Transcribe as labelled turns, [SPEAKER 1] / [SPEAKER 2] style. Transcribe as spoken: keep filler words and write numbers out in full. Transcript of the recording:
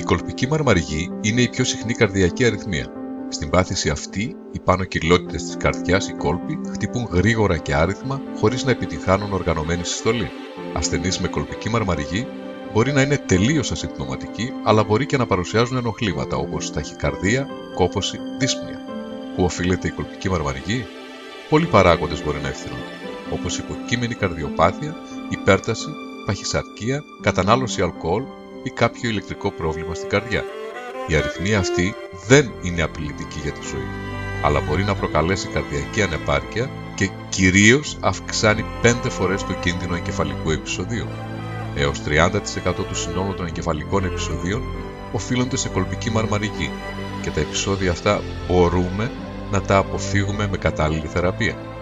[SPEAKER 1] κολπική μαρμαργή είναι η πιο συχνή καρδιακή αρρυθμία. Στην πάθηση αυτή, οι πάνω κοιλότητες της καρδιάς, οι κόλποι, χτυπούν γρήγορα και άρρηθμα χωρίς να επιτυγχάνουν οργανωμένη συστολή. Ασθενείς με κολπική μαρμαργή μπορεί να είναι τελείως ασυμπτωματικοί, αλλά μπορεί και να παρουσιάζουν ενοχλήματα όπως ταχυκαρδία, κόπωση, δύσπνοια. Πού οφείλεται η κολπική μαρμαργή? Πολλοί παράγοντες μπορεί να ευθυνούν, όπως υποκείμενη καρδιοπάθεια, υπέρταση, παχυσαρκία, κατανάλωση αλκοόλ ή κάποιο ηλεκτρικό πρόβλημα στην καρδιά. Η αρρυθμία αυτή δεν είναι απειλητική για τη ζωή, αλλά μπορεί να προκαλέσει καρδιακή ανεπάρκεια και κυρίως αυξάνει πέντε φορές το κίνδυνο εγκεφαλικού επεισοδίου. Έως τριάντα τοις εκατό του συνόλου των εγκεφαλικών επεισοδίων οφείλονται σε κολπική μαρμαργή και τα επεισόδια αυτά μπορούμε να τα αποφύγουμε με κατάλληλη θεραπεία.